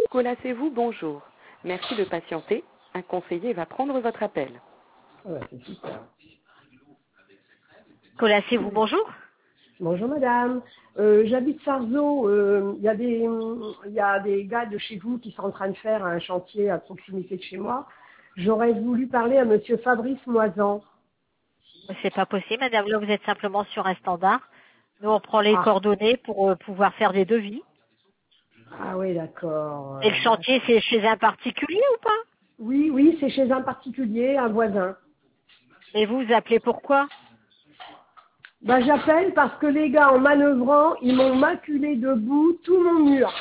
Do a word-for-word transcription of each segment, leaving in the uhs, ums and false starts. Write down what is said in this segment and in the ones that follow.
Colacez-vous, bonjour. Merci de patienter. Un conseiller va prendre votre appel. Ouais, c'est super. Colacez-vous, bonjour. Bonjour madame. Euh, J'habite Sarzeau. Euh, Il y a des, il y a des gars de chez vous qui sont en train de faire un chantier à proximité de chez moi. J'aurais voulu parler à monsieur Fabrice Moisan. C'est pas possible, madame. Là, vous êtes simplement sur un standard. Nous, on prend les Ah, coordonnées pour euh, pouvoir faire des devis. ah oui, d'accord. Et le euh, chantier, c'est chez un particulier ou pas? Oui, oui, c'est chez un particulier, un voisin. Et vous, vous appelez pourquoi? Bah, j'appelle parce que les gars, en manœuvrant, ils m'ont maculé debout tout mon mur.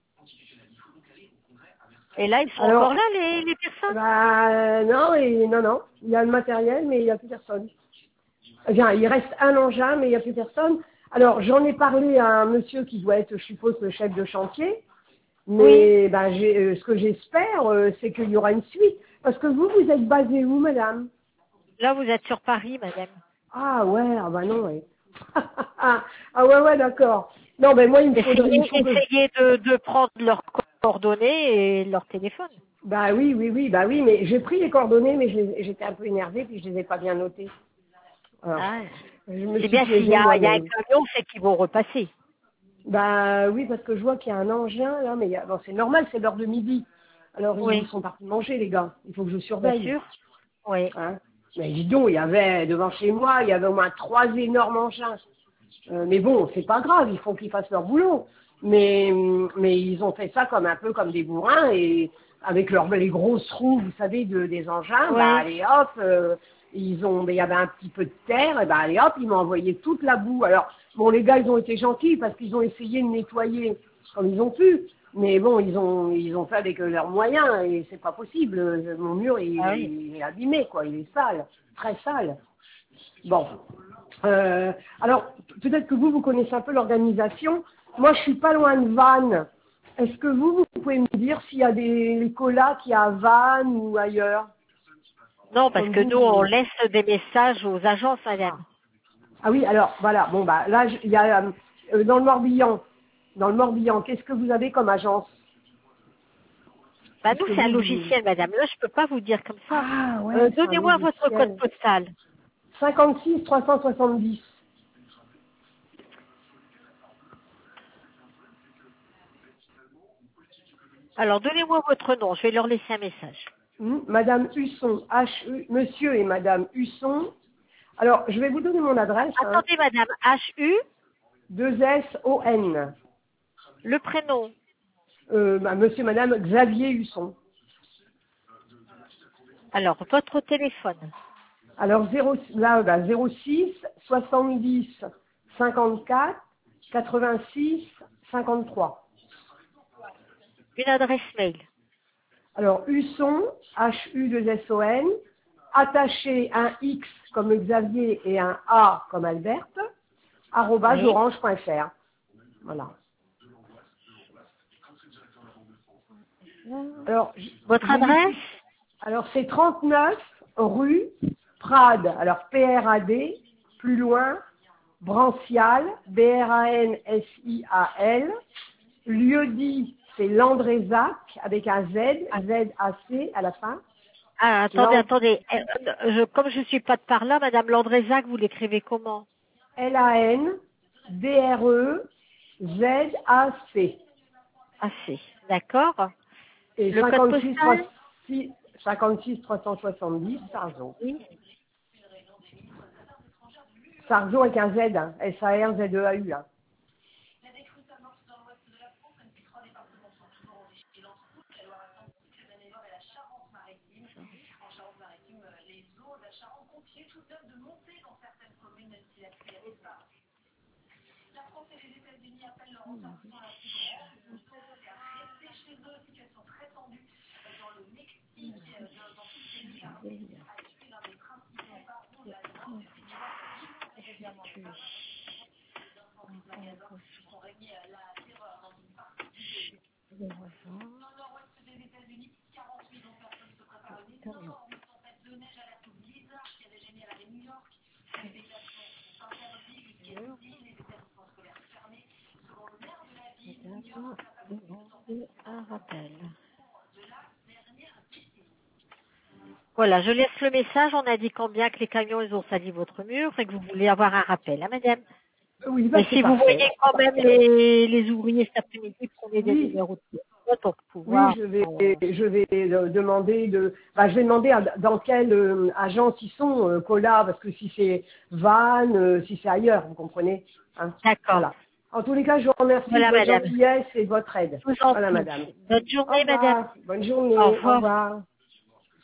Et là, ils sont encore Alors, là, les, les personnes? bah, non, et, non, non. Il y a le matériel, mais il n'y a plus personne. Bien, il reste un engin, mais il n'y a plus personne. Alors, j'en ai parlé à un monsieur qui doit être, je suppose, le chef de chantier. Oui. Mais ben, j'ai- euh, ce que j'espère, euh, c'est qu'il y aura une suite. Parce que vous, vous êtes basé où, madame? Là, vous êtes sur Paris, madame. Ah ouais, ah bah non, ouais. Ah ouais, ouais, d'accord. Non, mais moi, il me faudrait, il Essayez, faut que... essayez de, de prendre leurs coordonnées et leur téléphone. Bah oui, oui, oui, bah oui, mais j'ai pris les coordonnées, mais je les- j'étais un peu énervée, puis je les ai pas bien notées. Alors, Ah. je me C'est suis bien s'il y piégée a, il y a un moi-même. camion, c'est qu'ils vont repasser. Bah oui, parce que je vois qu'il y a un engin là, mais il y a- bon, c'est normal, c'est l'heure de midi. Alors ils Oui, sont partis manger les gars. Il faut que je bien surveille. sûr. Oui. Hein. Mais dis donc, il y avait devant chez moi, il y avait au moins trois énormes engins. Euh, mais bon, c'est pas grave, il faut qu'ils fassent leur boulot. Mais mais ils ont fait ça comme un peu comme des bourrins et avec leurs les grosses roues, vous savez, de, des engins, bah Oui. allez hop, euh, ils ont, mais il y avait un petit peu de terre, et bah allez hop, ils m'ont envoyé toute la boue. Alors bon, les gars, ils ont été gentils parce qu'ils ont essayé de nettoyer comme ils ont pu. Mais bon, ils ont ils ont fait avec euh, leurs moyens et c'est pas possible. Euh, Mon mur il, Ah oui. il est abîmé quoi, il est sale, très sale. Bon. Euh, alors, peut-être que vous, vous connaissez un peu l'organisation. Moi, je suis pas loin de Vannes. Est-ce que vous, vous pouvez me dire s'il y a des colas qui à Vannes ou ailleurs? Non, parce Comme que vous, nous, on vous... laisse des messages aux agences, Ah. madame. Ah oui, alors, voilà. Bon, bah, là, je- il y a euh, euh, dans le Morbihan. Dans le Morbihan, qu'est-ce que vous avez comme agence? Bah, nous, Puisque c'est un vous, vous... logiciel, madame. Là, je peux pas vous dire comme ça. Ah, Euh, ouais, c'est un donnez-moi votre code logiciel. postal. cinquante-six trois cent soixante-dix. Alors, donnez-moi votre nom. Je vais leur laisser un message. Hmm, Madame Husson, H E, Monsieur et Madame Husson. Alors, je vais vous donner mon adresse, hein. Attendez, madame. H U, deux S O N. le prénom. Euh, bah, Monsieur, Madame Xavier Husson. Alors, votre téléphone. Alors, zéro, là, bah, zéro six soixante-dix cinquante-quatre quatre-vingt-six cinquante-trois. Une adresse mail. Alors, Husson, H U deux S O N, attaché un X comme Xavier et un A comme Alberte, arobase Oui. orange point F R. Voilà. Alors, j- Votre j'ai adresse? dit, alors c'est trente-neuf rue Prade, alors P R A D, plus loin, Brancial, B R A N S I A L, lieu dit, c'est Landrézac, avec un Z, Z A C à la fin, Ah, attendez, Land- attendez. Euh, euh, je, comme je suis pas de par là, madame Landrézac, vous l'écrivez comment? L A N D R E Z A C, Ah, c'est. D'accord. et Le code cinquante-six postal? trois cent soixante-dix, Sarzeau. Oui. Sarzeau avec un Z, hein, S A R Z E A U. Hein. Un rappel. Voilà, je laisse le message en indiquant bien que les camions ils ont sali votre mur et que vous voulez avoir un rappel, hein, madame. Oui, bah, Et c'est si vous parfait. voyez quand même les, les ouvriers cet après-midi, prenez des Oui, numéros de téléphone pour oui, pouvoir. je vais, euh, je vais euh, demander de, bah, je vais demander à- dans quelle euh, agence ils sont, euh, Cola, parce que si c'est Van, euh, si c'est ailleurs, vous comprenez, hein. D'accord. Voilà. En tous les cas, je vous remercie de Voilà, votre madame. gentillesse et de votre aide. Je vous en Voilà, prie. madame. Bonne Au journée, madame. revoir. Bonne Au journée. Au revoir. revoir.